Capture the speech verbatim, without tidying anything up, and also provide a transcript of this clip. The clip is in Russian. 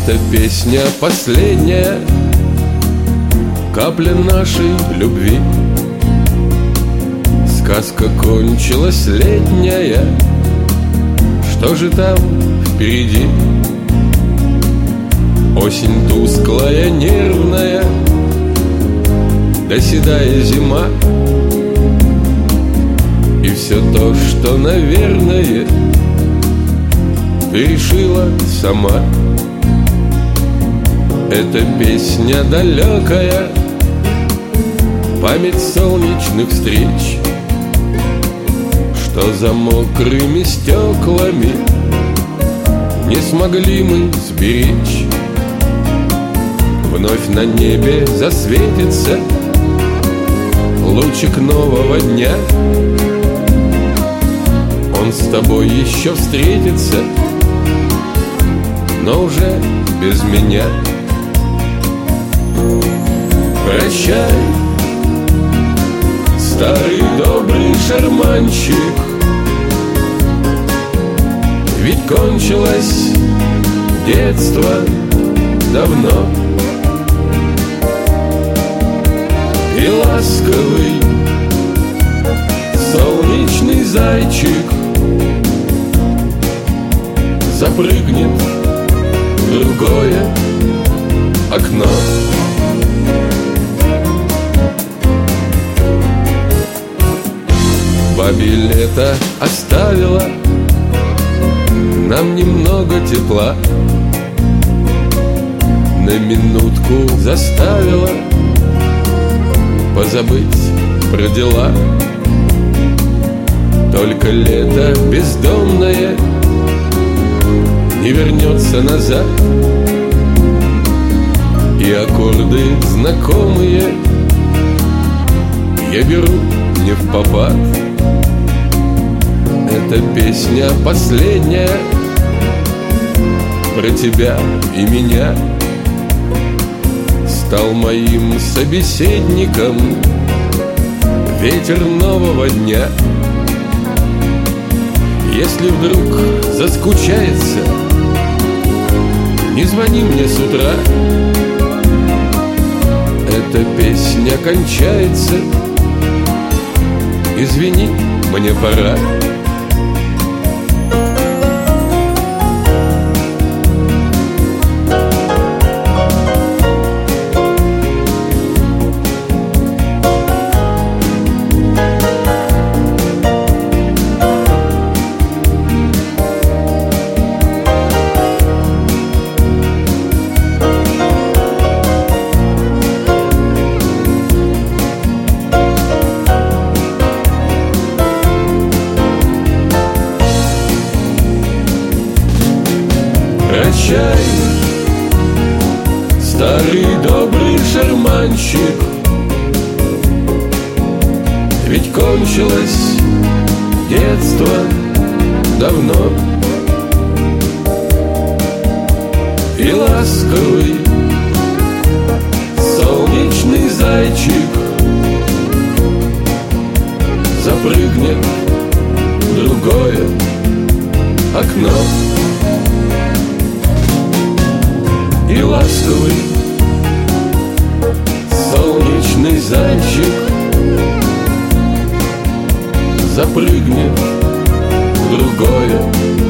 Эта песня последняя, капля нашей любви. Сказка кончилась летняя, что же там впереди? Осень тусклая, нервная, да седая зима. И все то, что, наверное, ты решила сама. Эта песня далекая, память солнечных встреч, что за мокрыми стеклами не смогли мы сберечь. Вновь на небе засветится лучик нового дня. Он с тобой еще встретится, но уже без меня. Прощай, старый добрый шарманщик, ведь кончилось детство давно. И ласковый солнечный зайчик запрыгнет в другое окно. Бабе лето оставила нам немного тепла, на минутку заставила позабыть про дела. Только лето бездомное не вернется назад, и аккорды знакомые я беру не впопад. Эта песня последняя про тебя и меня. Стал моим собеседником ветер нового дня. Если вдруг заскучается, не звони мне с утра. Эта песня кончается, извини, мне пора. Прощай, старый добрый шарманщик, ведь кончилось детство давно. И ласковый солнечный зайчик запрыгнет в другое окно. И ласковый солнечный зайчик запрыгнет в другое